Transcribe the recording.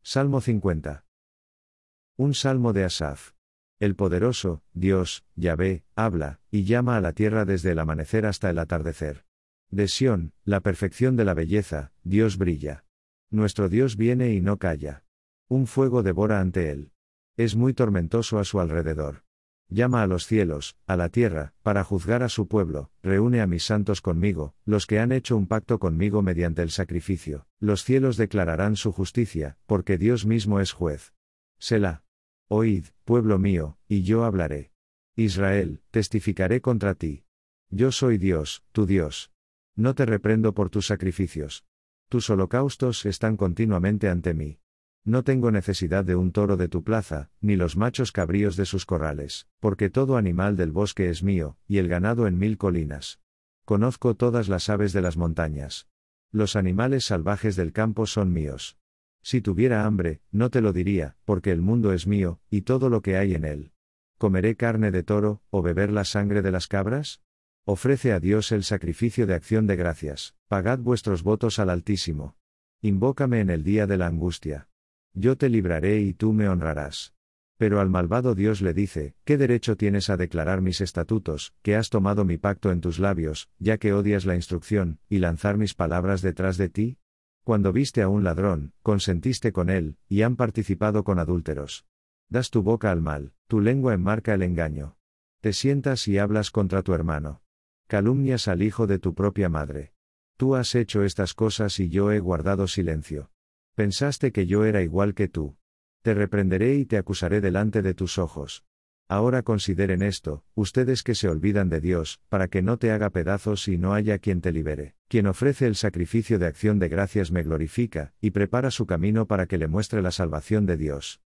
Salmo 50. Un salmo de Asaf. El poderoso, Dios, Yahvé, habla, y llama a la tierra desde el amanecer hasta el atardecer. De Sión, la perfección de la belleza, Dios brilla. Nuestro Dios viene y no calla. Un fuego devora ante él. Es muy tormentoso a su alrededor. Llama a los cielos, a la tierra, para juzgar a su pueblo, reúne a mis santos conmigo, los que han hecho un pacto conmigo mediante el sacrificio. Los cielos declararán su justicia, porque Dios mismo es juez. Selah. Oíd, pueblo mío, y yo hablaré. Israel, testificaré contra ti. Yo soy Dios, tu Dios. No te reprendo por tus sacrificios. Tus holocaustos están continuamente ante mí. No tengo necesidad de un toro de tu plaza, ni los machos cabríos de sus corrales, porque todo animal del bosque es mío, y el ganado en 1000 colinas. Conozco todas las aves de las montañas. Los animales salvajes del campo son míos. Si tuviera hambre, no te lo diría, porque el mundo es mío, y todo lo que hay en él. ¿Comeré carne de toro, o beber la sangre de las cabras? Ofrece a Dios el sacrificio de acción de gracias, pagad vuestros votos al Altísimo. Invócame en el día de la angustia. Yo te libraré y tú me honrarás. Pero al malvado Dios le dice, ¿qué derecho tienes a declarar mis estatutos, que has tomado mi pacto en tus labios, ya que odias la instrucción, y lanzar mis palabras detrás de ti? Cuando viste a un ladrón, consentiste con él, y han participado con adúlteros. Das tu boca al mal, tu lengua enmarca el engaño. Te sientas y hablas contra tu hermano. Calumnias al hijo de tu propia madre. Tú has hecho estas cosas y yo he guardado silencio. Pensaste que yo era igual que tú. Te reprenderé y te acusaré delante de tus ojos. Ahora consideren esto, ustedes que se olvidan de Dios, para que no te haga pedazos y no haya quien te libere. Quien ofrece el sacrificio de acción de gracias me glorifica, y prepara su camino para que le muestre la salvación de Dios.